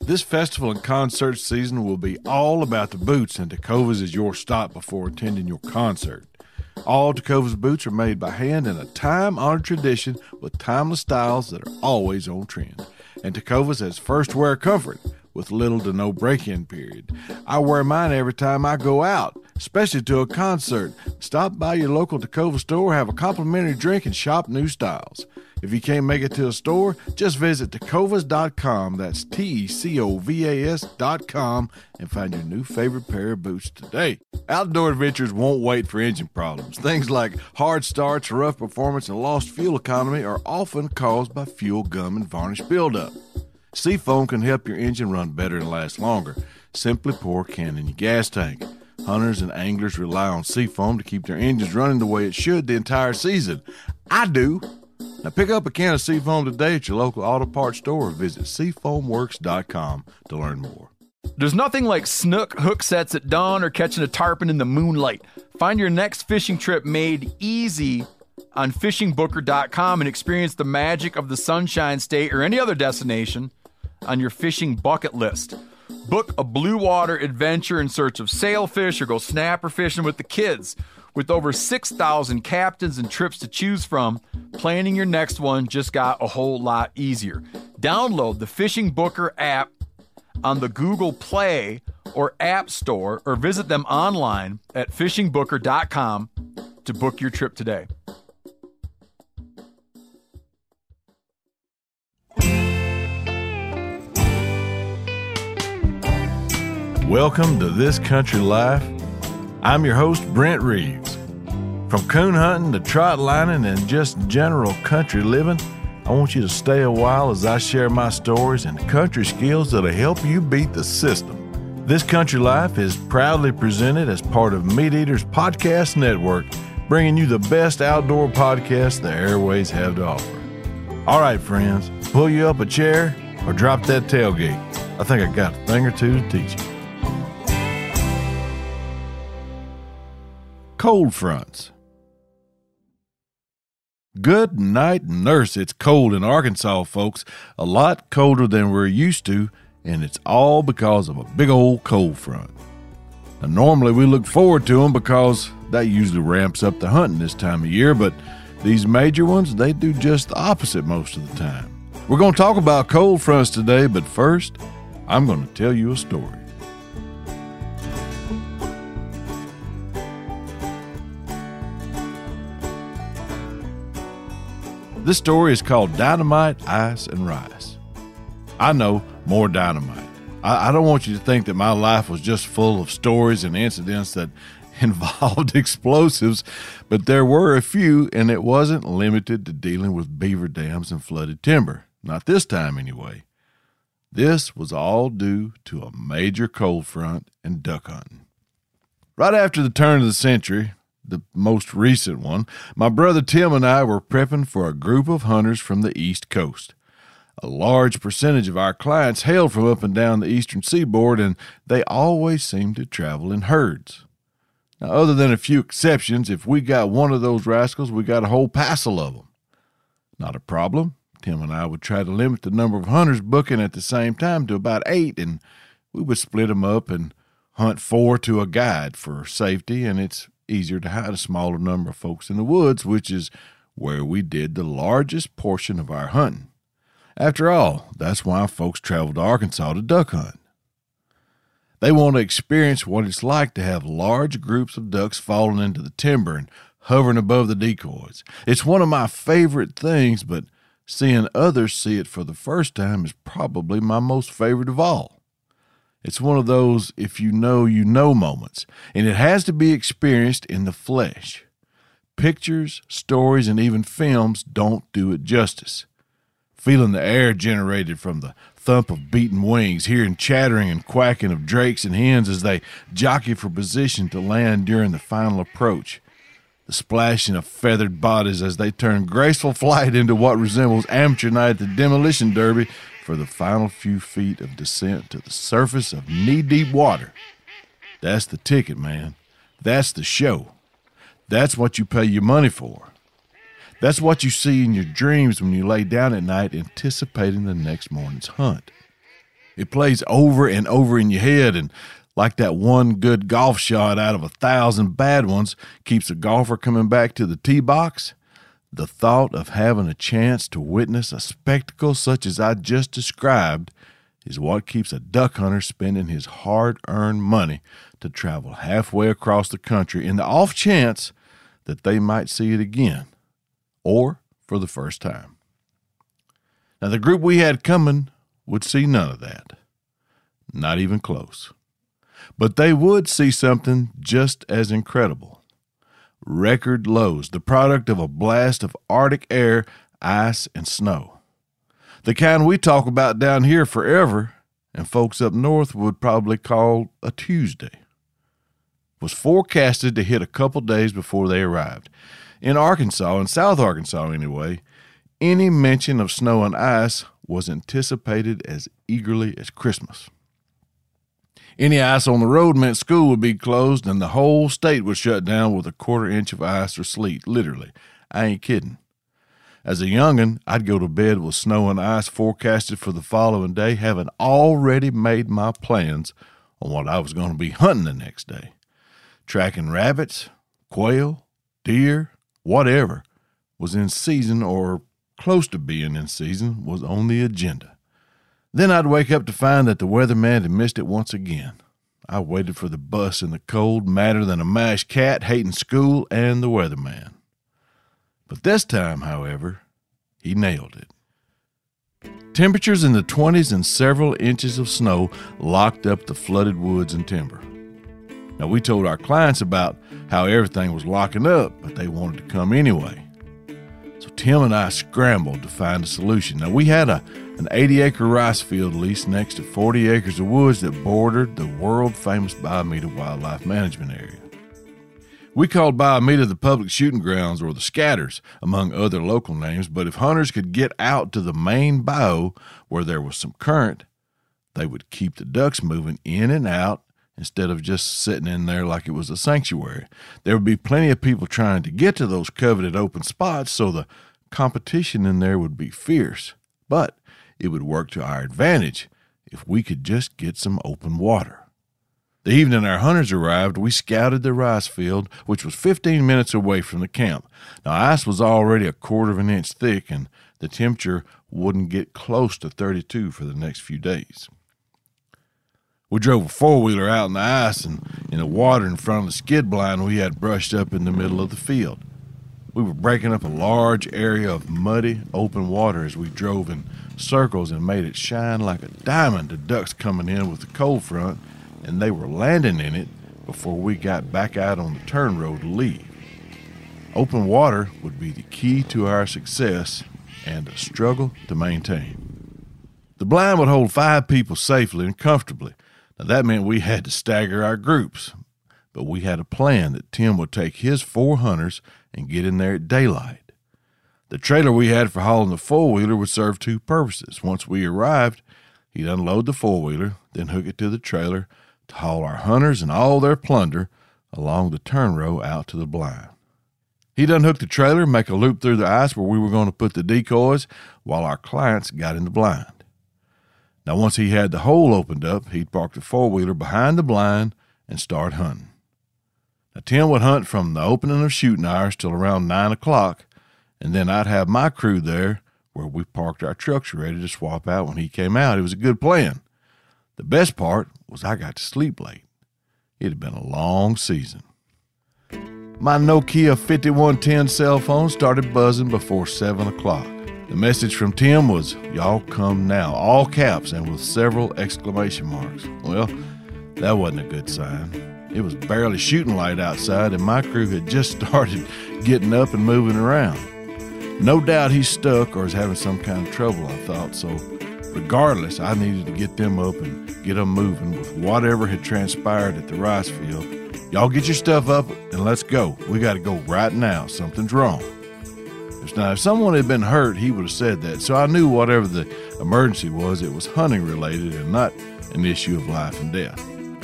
This festival and concert season will be all about the boots, and Tecovas is your stop before attending your concert. All Tecovas boots are made by hand in a time-honored tradition with timeless styles that are always on trend. And Tecovas has first wear comfort with little to no break-in period. I wear mine every time I go out, especially to a concert. Stop by your local Tecovas store, have a complimentary drink, and shop new styles. If you can't make it to a store, just visit tecovas.com, that's TECOVAS.com, and find your new favorite pair of boots today. Outdoor adventures won't wait for engine problems. Things like hard starts, rough performance, and lost fuel economy are often caused by fuel gum and varnish buildup. Seafoam can help your engine run better and last longer. Simply pour a can in your gas tank. Hunters and anglers rely on Seafoam to keep their engines running the way it should the entire season. I do. Now pick up a can of Seafoam today at your local auto parts store or visit SeafoamWorks.com to learn more. There's nothing like snook hook sets at dawn or catching a tarpon in the moonlight. Find your next fishing trip made easy on FishingBooker.com and experience the magic of the Sunshine State or any other destination on your fishing bucket list. Book a blue water adventure in search of sailfish or go snapper fishing with the kids. With over 6,000 captains and trips to choose from, planning your next one just got a whole lot easier. Download the Fishing Booker app on the Google Play or App Store or visit them online at FishingBooker.com to book your trip today. Welcome to This Country Life. I'm your host, Brent Reeves. From coon hunting to trot lining and just general country living, I want you to stay a while as I share my stories and country skills that'll help you beat the system. This Country Life is proudly presented as part of Meat Eaters Podcast Network, bringing you the best outdoor podcasts the airways have to offer. All right, friends, pull you up a chair or drop that tailgate. I think I got a thing or two to teach you. Cold fronts. Good night, nurse. It's cold in Arkansas, folks. A lot colder than we're used to, and it's all because of a big old cold front. Now, normally we look forward to them because that usually ramps up the hunting this time of year, but these major ones, they do just the opposite most of the time. We're going to talk about cold fronts today, but first, I'm going to tell you a story. This story is called Dynamite, Ice, and Rice. I know, more dynamite. I don't want you to think that my life was just full of stories and incidents that involved explosives, but there were a few, and it wasn't limited to dealing with beaver dams and flooded timber. Not this time, anyway. This was all due to a major cold front and duck hunting. Right after the turn of the century, the most recent one, my brother Tim and I were prepping for a group of hunters from the East Coast. A large percentage of our clients hailed from up and down the eastern seaboard, and they always seemed to travel in herds. Now, other than a few exceptions, if we got one of those rascals, we got a whole passel of them. Not a problem. Tim and I would try to limit the number of hunters booking at the same time to about 8, and we would split them up and hunt 4 to a guide for safety, and it's easier to hide a smaller number of folks in the woods, which is where we did the largest portion of our hunting. After all, that's why folks travel to Arkansas to duck hunt. They want to experience what it's like to have large groups of ducks falling into the timber and hovering above the decoys. It's one of my favorite things, but seeing others see it for the first time is probably my most favorite of all. It's one of those if you know moments, and it has to be experienced in the flesh. Pictures, stories, and even films don't do it justice. Feeling the air generated from the thump of beating wings, hearing chattering and quacking of drakes and hens as they jockey for position to land during the final approach. The splashing of feathered bodies as they turn graceful flight into what resembles amateur night at the demolition derby for the final few feet of descent to the surface of knee-deep water. That's the ticket, man. That's the show. That's what you pay your money for. That's what you see in your dreams when you lay down at night anticipating the next morning's hunt. It plays over and over in your head, and like that one good golf shot out of 1,000 bad ones keeps a golfer coming back to the tee box. The thought of having a chance to witness a spectacle such as I just described is what keeps a duck hunter spending his hard-earned money to travel halfway across the country in the off chance that they might see it again, or for the first time. Now, the group we had coming would see none of that. Not even close. But they would see something just as incredible. Record lows, the product of a blast of Arctic air, ice, and snow. The kind we talk about down here forever, and folks up north would probably call a Tuesday. Was forecasted to hit a couple days before they arrived. In Arkansas, in South Arkansas anyway, any mention of snow and ice was anticipated as eagerly as Christmas. Any ice on the road meant school would be closed and the whole state was shut down with a 1/4 inch of ice or sleet, literally. I ain't kidding. As a youngin', I'd go to bed with snow and ice forecasted for the following day, having already made my plans on what I was going to be hunting the next day. Tracking rabbits, quail, deer, whatever was in season or close to being in season was on the agenda. Then I'd wake up to find that the weatherman had missed it once again. I waited for the bus in the cold, madder than a mashed cat, hating school and the weatherman. But this time, however, he nailed it. Temperatures in the 20s and several inches of snow locked up the flooded woods and timber. Now, we told our clients about how everything was locking up, but they wanted to come anyway. So Tim and I scrambled to find a solution. Now, we had an 80-acre rice field leased next to 40 acres of woods that bordered the world-famous Bayamida Wildlife Management Area. We called Bayamida the public shooting grounds, or the scatters, among other local names, but if hunters could get out to the main bayou where there was some current, they would keep the ducks moving in and out instead of just sitting in there like it was a sanctuary. There would be plenty of people trying to get to those coveted open spots, so the competition in there would be fierce. But it would work to our advantage if we could just get some open water. The evening our hunters arrived, we scouted the rice field, which was 15 minutes away from the camp. Now, ice was already 1/4 of an inch thick, and the temperature wouldn't get close to 32 for the next few days. We drove a 4-wheeler out in the ice and in the water in front of the skid blind we had brushed up in the middle of the field. We were breaking up a large area of muddy, open water as we drove in circles and made it shine like a diamond to ducks coming in with the cold front, and they were landing in it before we got back out on the turn road to leave. Open water would be the key to our success and a struggle to maintain. The blind would hold 5 people safely and comfortably. Now, that meant we had to stagger our groups, but we had a plan that Tim would take his 4 hunters and get in there at daylight. The trailer we had for hauling the 4-wheeler would serve 2 purposes. Once we arrived, he'd unload the 4-wheeler, then hook it to the trailer to haul our hunters and all their plunder along the turn row out to the blind. He'd unhook the trailer, make a loop through the ice where we were going to put the decoys while our clients got in the blind. Now, once he had the hole opened up, he'd park the 4-wheeler behind the blind and start hunting. Now, Tim would hunt from the opening of shooting hours till around 9 o'clock, and then I'd have my crew there where we parked our trucks ready to swap out when he came out. It was a good plan. The best part was I got to sleep late. It had been a long season. My Nokia 5110 cell phone started buzzing before 7 o'clock. The message from Tim was, "Y'all come now," all caps and with several exclamation marks. Well, that wasn't a good sign. It was barely shooting light outside, and my crew had just started getting up and moving around. No doubt he's stuck or is having some kind of trouble, I thought, so regardless, I needed to get them up and get them moving with whatever had transpired at the rice field. Y'all get your stuff up and let's go. We got to go right now. Something's wrong. Now, if someone had been hurt, he would have said that, so I knew whatever the emergency was, it was hunting related and not an issue of life and death.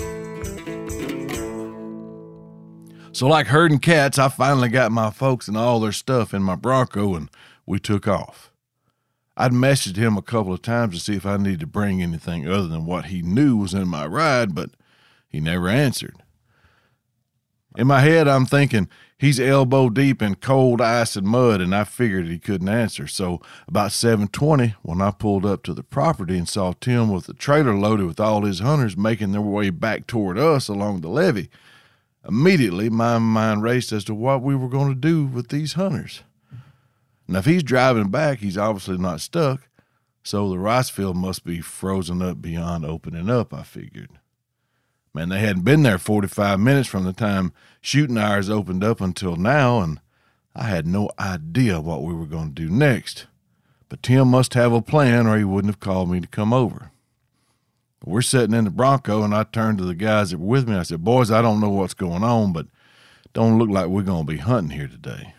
So like herding cats, I finally got my folks and all their stuff in my Bronco, and we took off. I'd messaged him a couple of times to see if I needed to bring anything other than what he knew was in my ride, but he never answered. In my head, I'm thinking he's elbow deep in cold ice and mud, and I figured he couldn't answer. So about 7:20, when I pulled up to the property and saw Tim with the trailer loaded with all his hunters making their way back toward us along the levee, immediately my mind raced as to what we were going to do with these hunters. Now, if he's driving back, he's obviously not stuck, so the rice field must be frozen up beyond opening up, I figured. Man, they hadn't been there 45 minutes from the time shooting hours opened up until now, and I had no idea what we were going to do next. But Tim must have a plan, or he wouldn't have called me to come over. We're sitting in the Bronco, and I turned to the guys that were with me. I said, "Boys, I don't know what's going on, but don't look like we're going to be hunting here today."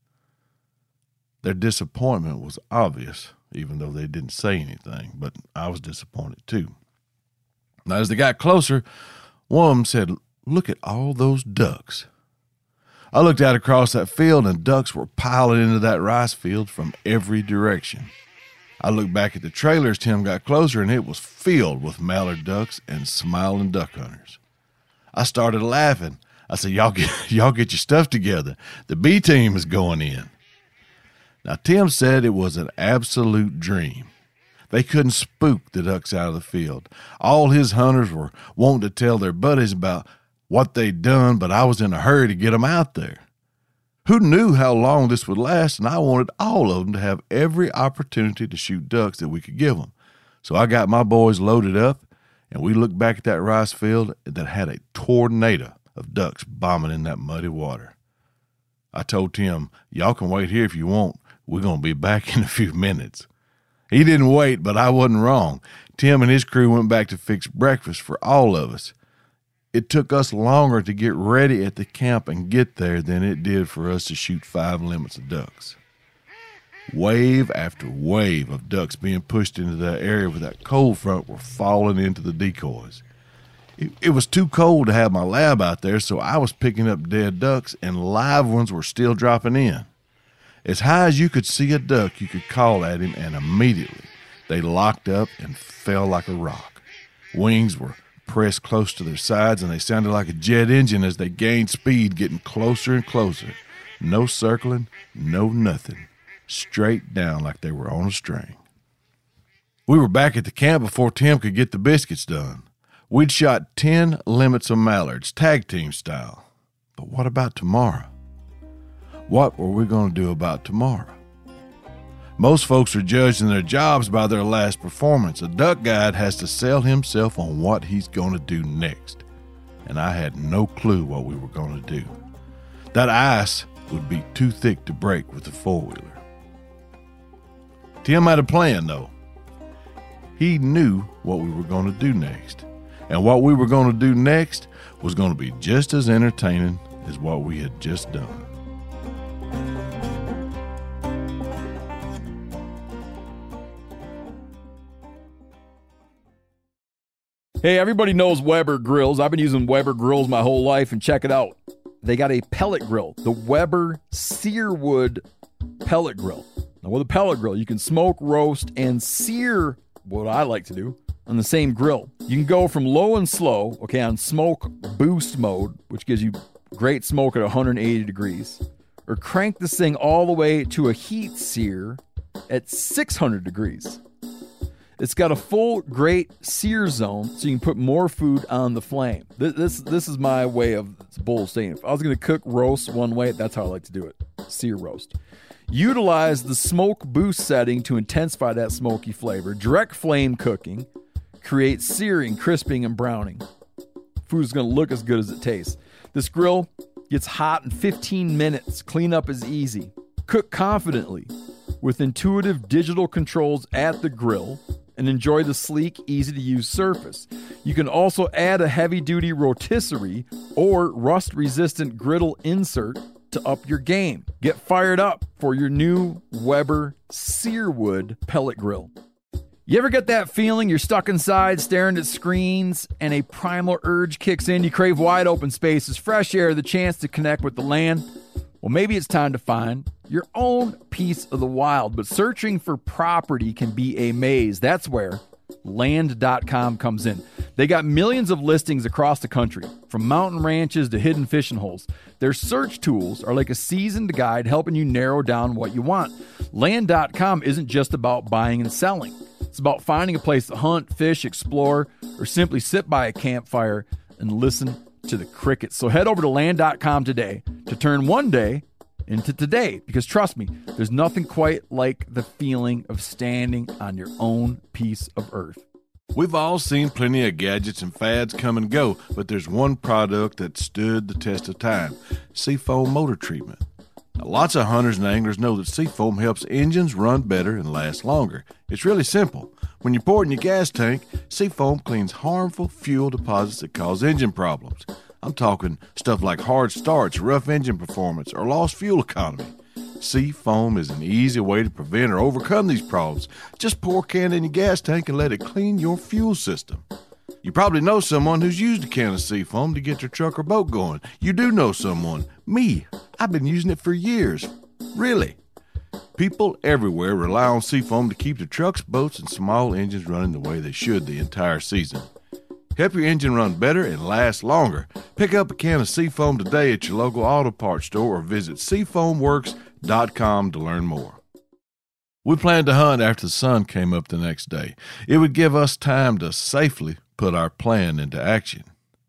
Their disappointment was obvious, even though they didn't say anything, but I was disappointed too. Now, as they got closer, one of them said, "Look at all those ducks." I looked out across that field, and ducks were piling into that rice field from every direction. I looked back at the trailer as Tim got closer, and it was filled with mallard ducks and smiling duck hunters. I started laughing. I said, y'all get your stuff together. The B team is going in." Now, Tim said it was an absolute dream. They couldn't spook the ducks out of the field. All his hunters were wanting to tell their buddies about what they'd done, but I was in a hurry to get them out there. Who knew how long this would last, and I wanted all of them to have every opportunity to shoot ducks that we could give them. So I got my boys loaded up, and we looked back at that rice field that had a tornado of ducks bombing in that muddy water. I told Tim, "Y'all can wait here if you want. We're going to be back in a few minutes." He didn't wait, but I wasn't wrong. Tim and his crew went back to fix breakfast for all of us. It took us longer to get ready at the camp and get there than it did for us to shoot 5 limits of ducks. Wave after wave of ducks being pushed into that area with that cold front were falling into the decoys. It was too cold to have my lab out there, so I was picking up dead ducks, and live ones were still dropping in. As high as you could see a duck, you could call at him, and immediately they locked up and fell like a rock. Wings were pressed close to their sides, and they sounded like a jet engine as they gained speed, getting closer and closer. No circling, no nothing. Straight down like they were on a string. We were back at the camp before Tim could get the biscuits done. We'd shot 10 limits of mallards, tag team style. But what about tomorrow? What were we going to do about tomorrow? Most folks are judging their jobs by their last performance. A duck guide has to sell himself on what he's going to do next. And I had no clue what we were going to do. That ice would be too thick to break with the four-wheeler. Tim had a plan, though. He knew what we were going to do next. And what we were going to do next was going to be just as entertaining as what we had just done. Hey, everybody knows Weber grills. I've been using Weber grills my whole life, and check it out. They got a pellet grill, the Weber Searwood pellet grill. Now, with a pellet grill, you can smoke, roast, and sear, what I like to do, on the same grill. You can go from low and slow, on smoke boost mode, which gives you great smoke at 180 degrees, or crank this thing all the way to a heat sear at 600 degrees. It's got a full great sear zone, so you can put more food on the flame. This is my way of bull saying. If I was going to cook roast one way, that's how I like to do it. Sear roast. Utilize the smoke boost setting to intensify that smoky flavor. Direct flame cooking creates searing, crisping, and browning. Food is going to look as good as it tastes. This grill gets hot in 15 minutes. Cleanup is easy. Cook confidently with intuitive digital controls at the grill and enjoy the sleek, easy-to-use surface. You can also add a heavy-duty rotisserie or rust-resistant griddle insert to up your game. Get fired up for your new Weber Searwood pellet grill. You ever get that feeling you're stuck inside staring at screens and a primal urge kicks in? You crave wide open spaces, fresh air, the chance to connect with the land? Well, maybe it's time to find your own piece of the wild. But searching for property can be a maze. That's where Land.com comes in. They got millions of listings across the country, from mountain ranches to hidden fishing holes. Their search tools are like a seasoned guide helping you narrow down what you want. Land.com isn't just about buying and selling. It's about finding a place to hunt, fish, explore, or simply sit by a campfire and listen to the crickets. So head over to Land.com today to turn one day into today, because trust me, there's nothing quite like the feeling of standing on your own piece of earth. We've all seen plenty of gadgets and fads come and go, but there's one product that stood the test of time: Seafoam motor treatment. Now, lots of hunters and anglers know that Seafoam helps engines run better and last longer. It's really simple. When you pour it in your gas tank, Seafoam cleans harmful fuel deposits that cause engine problems. I'm talking stuff like hard starts, rough engine performance, or lost fuel economy. Seafoam is an easy way to prevent or overcome these problems. Just pour a can in your gas tank and let it clean your fuel system. You probably know someone who's used a can of Seafoam to get their truck or boat going. You do know someone. Me. I've been using it for years. Really. People everywhere rely on Seafoam to keep their trucks, boats, and small engines running the way they should the entire season. Help your engine run better and last longer. Pick up a can of Seafoam today at your local auto parts store or visit SeafoamWorks.com to learn more. We planned to hunt after the sun came up the next day. It would give us time to safely put our plan into action.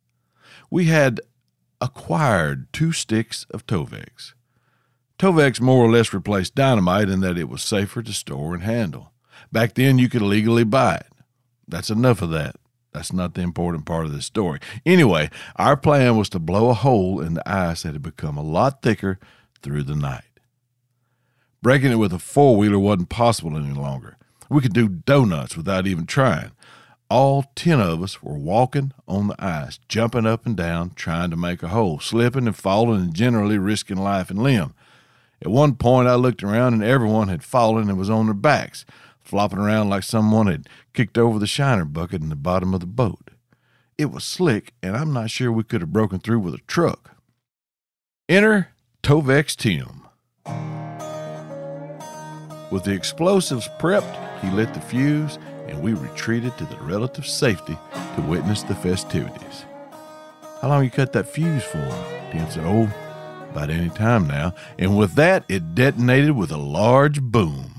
We had acquired 2 sticks of Tovex. Tovex more or less replaced dynamite in that it was safer to store and handle. Back then, you could legally buy it. That's enough of that. That's not the important part of this story. Anyway, our plan was to blow a hole in the ice that had become a lot thicker through the night. Breaking it with a 4-wheeler wasn't possible any longer. We could do donuts without even trying. All 10 of us were walking on the ice, jumping up and down, trying to make a hole, slipping and falling and generally risking life and limb. At one point, I looked around and everyone had fallen and was on their backs, flopping around like someone had kicked over the shiner bucket in the bottom of the boat. It was slick, and I'm not sure we could have broken through with a truck. Enter Tovex Tim. With the explosives prepped, he lit the fuse, and we retreated to the relative safety to witness the festivities. How long you cut that fuse for? Tim said, about any time now. And with that, it detonated with a large boom.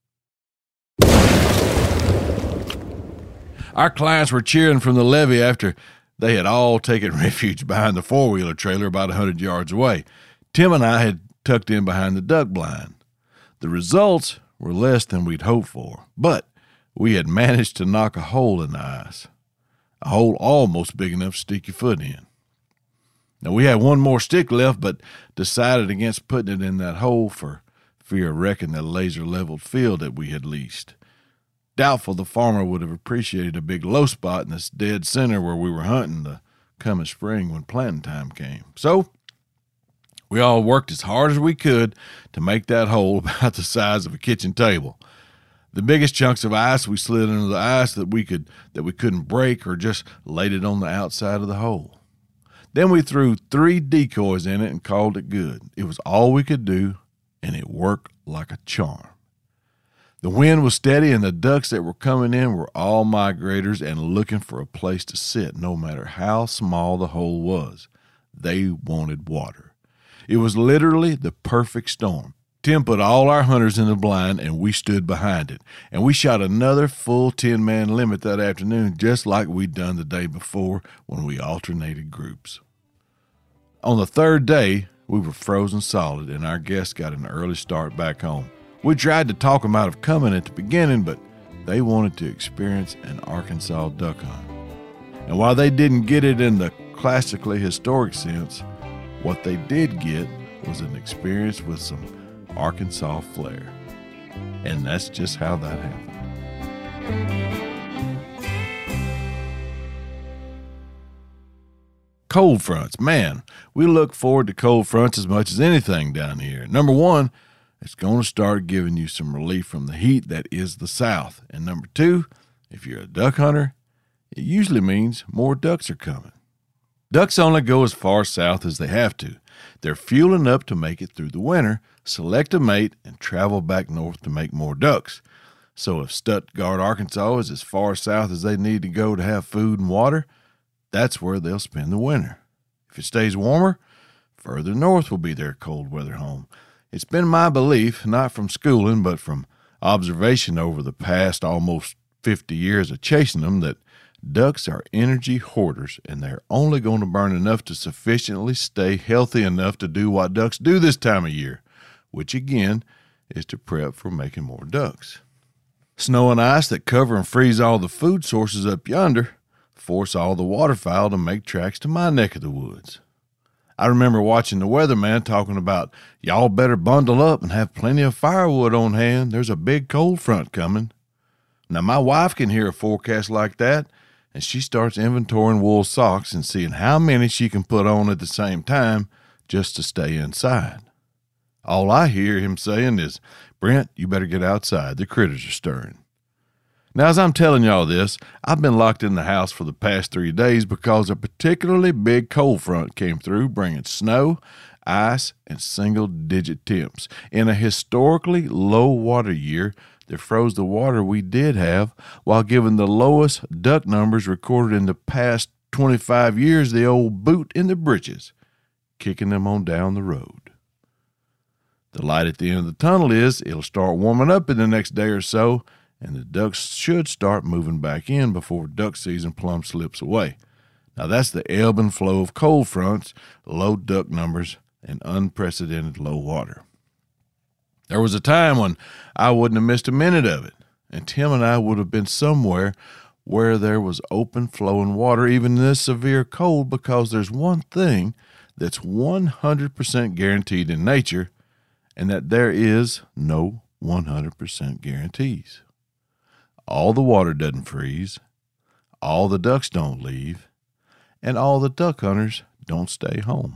Our clients were cheering from the levee after they had all taken refuge behind the 4-wheeler trailer about 100 yards away. Tim and I had tucked in behind the duck blind. The results were less than we'd hoped for, but we had managed to knock a hole in the ice, a hole almost big enough to stick your foot in. Now, we had one more stick left, but decided against putting it in that hole for fear of wrecking the laser-leveled field that we had leased. Doubtful the farmer would have appreciated a big low spot in this dead center where we were hunting the coming spring when planting time came. So we all worked as hard as we could to make that hole about the size of a kitchen table. The biggest chunks of ice we slid into the ice that we couldn't break, or just laid it on the outside of the hole. Then we threw 3 decoys in it and called it good. It was all we could do, and it worked like a charm. The wind was steady, and the ducks that were coming in were all migrators and looking for a place to sit, no matter how small the hole was. They wanted water. It was literally the perfect storm. Tim put all our hunters in the blind, and we stood behind it. And we shot another full 10-man limit that afternoon, just like we'd done the day before when we alternated groups. On the 3rd day, we were frozen solid, and our guests got an early start back home. We tried to talk them out of coming at the beginning, but they wanted to experience an Arkansas duck hunt. And while they didn't get it in the classically historic sense, what they did get was an experience with some Arkansas flair. And that's just how that happened. Cold fronts. Man, we look forward to cold fronts as much as anything down here. Number one, it's going to start giving you some relief from the heat that is the South. And number two, if you're a duck hunter, it usually means more ducks are coming. Ducks only go as far south as they have to. They're fueling up to make it through the winter, select a mate, and travel back north to make more ducks. So if Stuttgart, Arkansas is as far south as they need to go to have food and water, that's where they'll spend the winter. If it stays warmer, further north will be their cold weather home. It's been my belief, not from schooling, but from observation over the past almost 50 years of chasing them, that ducks are energy hoarders, and they're only going to burn enough to sufficiently stay healthy enough to do what ducks do this time of year, which again is to prep for making more ducks. Snow and ice that cover and freeze all the food sources up yonder force all the waterfowl to make tracks to my neck of the woods. I remember watching the weatherman talking about, y'all better bundle up and have plenty of firewood on hand. There's a big cold front coming. Now, my wife can hear a forecast like that, and she starts inventorying wool socks and seeing how many she can put on at the same time just to stay inside. All I hear him saying is, Brent, you better get outside. The critters are stirring. Now, as I'm telling y'all this, I've been locked in the house for the past 3 days because a particularly big cold front came through, bringing snow, ice, and single-digit temps. In a historically low water year that froze the water we did have, while giving the lowest duck numbers recorded in the past 25 years the old boot in the britches, kicking them on down the road. The light at the end of the tunnel is it'll start warming up in the next day or so, and the ducks should start moving back in before duck season plumb slips away. Now that's the ebb and flow of cold fronts, low duck numbers, and unprecedented low water. There was a time when I wouldn't have missed a minute of it, and Tim and I would have been somewhere where there was open flowing water even in this severe cold, because there's one thing that's 100% guaranteed in nature, and that there is no 100% guarantees. All the water doesn't freeze, all the ducks don't leave, and all the duck hunters don't stay home.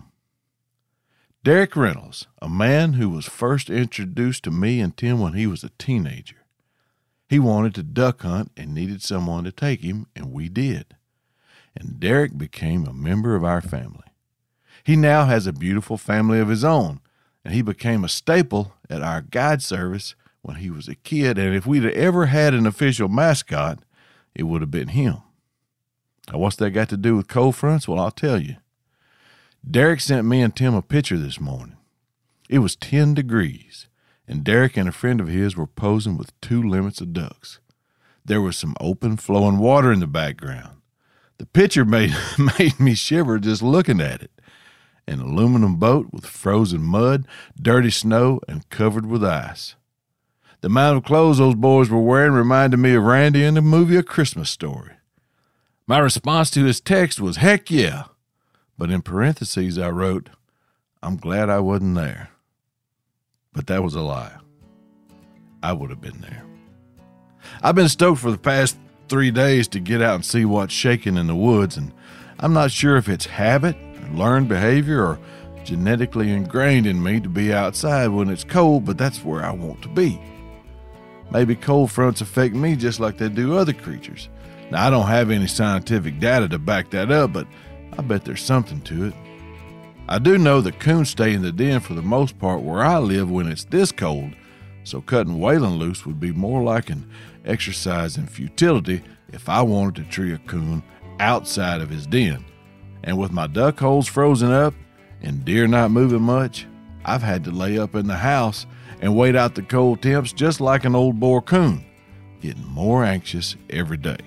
Derek Reynolds, a man who was first introduced to me and Tim when he was a teenager. He wanted to duck hunt and needed someone to take him, and we did. And Derek became a member of our family. He now has a beautiful family of his own, and he became a staple at our guide service when he was a kid, and if we'd ever had an official mascot, it would have been him. Now, what's that got to do with cold fronts? Well, I'll tell you. Derek sent me and Tim a picture this morning. It was 10 degrees, and Derek and a friend of his were posing with 2 limits of ducks. There was some open, flowing water in the background. The picture made me shiver just looking at it. An aluminum boat with frozen mud, dirty snow, and covered with ice. The amount of clothes those boys were wearing reminded me of Randy in the movie A Christmas Story. My response to his text was, heck yeah. But in parentheses I wrote, I'm glad I wasn't there. But that was a lie. I would have been there. I've been stoked for the past 3 days to get out and see what's shaking in the woods, and I'm not sure if it's habit, or learned behavior, or genetically ingrained in me to be outside when it's cold, but that's where I want to be. Maybe cold fronts affect me just like they do other creatures. Now, I don't have any scientific data to back that up, but I bet there's something to it. I do know that coons stay in the den for the most part where I live when it's this cold, so cutting Waylon loose would be more like an exercise in futility if I wanted to tree a coon outside of his den. And with my duck holes frozen up and deer not moving much, I've had to lay up in the house and wait out the cold temps just like an old boar coon, getting more anxious every day.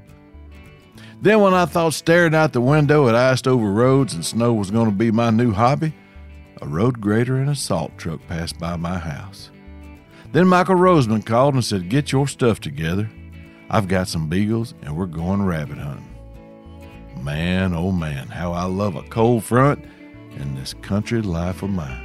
Then when I thought staring out the window at iced-over roads and snow was going to be my new hobby, a road grader and a salt truck passed by my house. Then Michael Roseman called and said, get your stuff together. I've got some beagles and we're going rabbit hunting. Man, oh man, how I love a cold front and this country life of mine.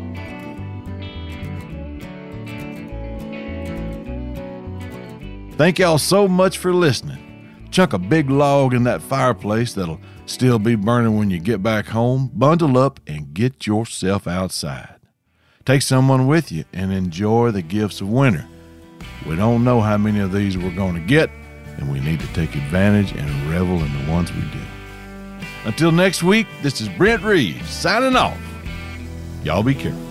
Thank y'all so much for listening. Chuck a big log in that fireplace that'll still be burning when you get back home. Bundle up and get yourself outside. Take someone with you and enjoy the gifts of winter. We don't know how many of these we're going to get, and we need to take advantage and revel in the ones we do. Until next week, this is Brent Reeves signing off. Y'all be careful.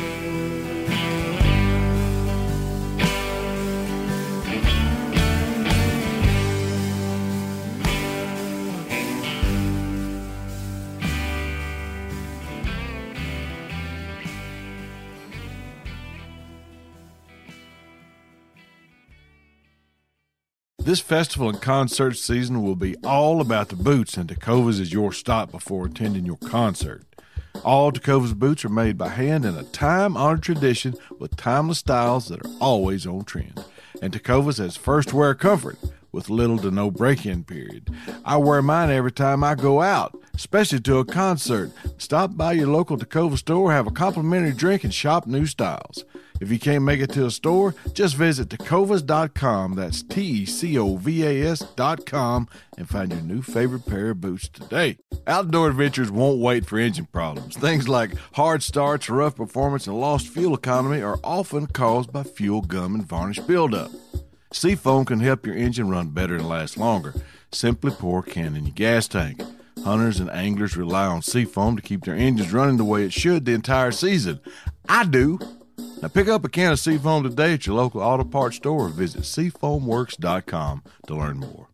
This festival and concert season will be all about the boots, and Tecovas is your stop before attending your concert. All Tecovas boots are made by hand in a time-honored tradition with timeless styles that are always on trend. And Tecovas has first wear comfort with little to no break-in period. I wear mine every time I go out, especially to a concert. Stop by your local Tecovas store, have a complimentary drink, and shop new styles. If you can't make it to a store, just visit tecovas.com, that's TECOVAS.com, and find your new favorite pair of boots today. Outdoor adventures won't wait for engine problems. Things like hard starts, rough performance, and lost fuel economy are often caused by fuel gum and varnish buildup. Seafoam can help your engine run better and last longer. Simply pour a can in your gas tank. Hunters and anglers rely on Seafoam to keep their engines running the way it should the entire season. I do. Now pick up a can of Seafoam today at your local auto parts store or visit SeafoamWorks.com to learn more.